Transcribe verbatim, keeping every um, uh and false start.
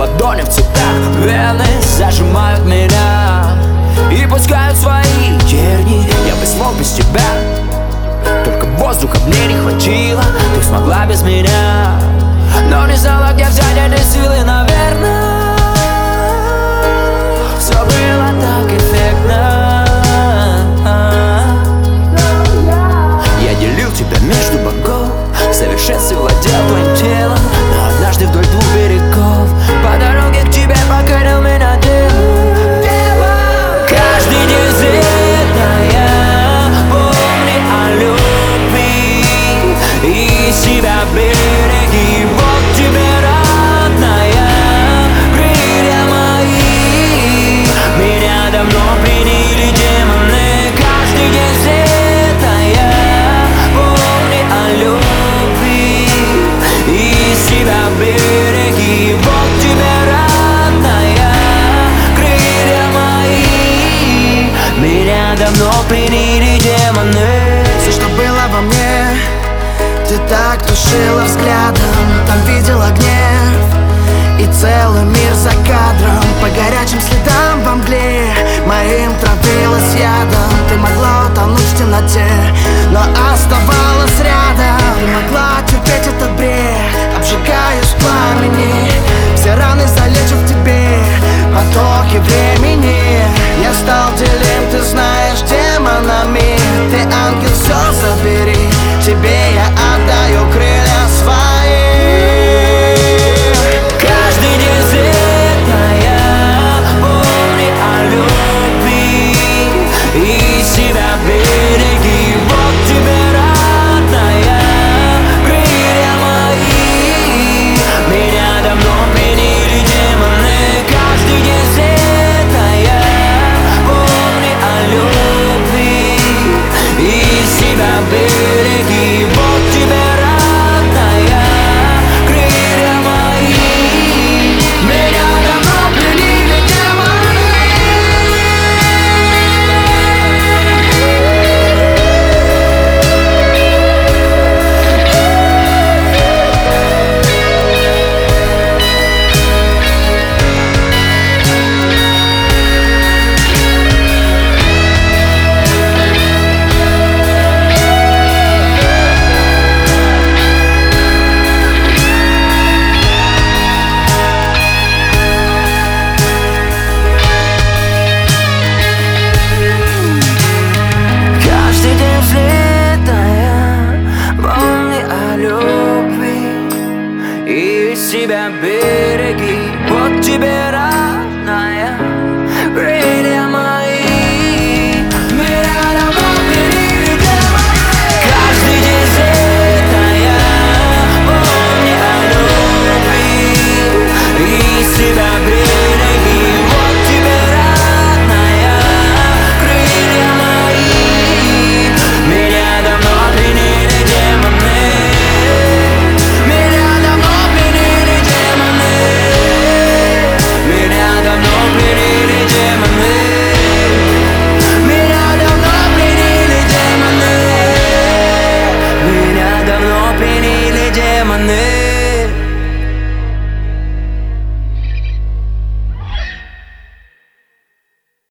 ладони в цветах, вены зажимают меня и пускают свои терни. Я бы смог без тебя, только воздуха мне не хватило. Ты смогла без меня, но не знала, где взять эти силы, наверное. Все было так эффектно. Я делил тебя между богов, в совершенстве владел твоим телом. Но однажды вдоль двух берегов по дороге к тебе покорил меня демон. Каждый день светная, помни о любви и себя береги. Вот тебе родная, крылья мои, меня давно приняли демоны. Каждый день светная, помни о любви и себя береги. Вот тебе родная, крылья мои, меня давно приняли демоны. Все, что было во мне, ты так тушила взглядом. Там видела гнев и целый мир за кадром. По горячим следам во мгле моим травилась ядом. Ты могла утонуть в темноте, но оставалась рядом. Ты могла терпеть этот бред, обжигаешь в пламени. Все раны залечу в тебе, потоки времени. Я стал делим, ты знаешь, демонами. Ты ангел, все забери, тебе я отдаю крылья свои. Каждый день светная, помни о любви и себя береги. Вот тебе родная, крылья мои, меня давно приняли демоны. Каждый день светная, помни о любви и себя береги. Вот тебе родная, крылья мои, меня давно приняли демоны. Каждый день взлетая, помни о любви и себя береги. Вот тебе родная, крылья мои, меня давно приняли демоны. Каждый день взлетая, помни о любви и себя береги. Вот тебе родная, крылья мои, меня давно приняли демоны. Меня давно приняли демоны. Меня давно приняли демоны. Меня давно приняли демоны. Меня давно приняли демоны.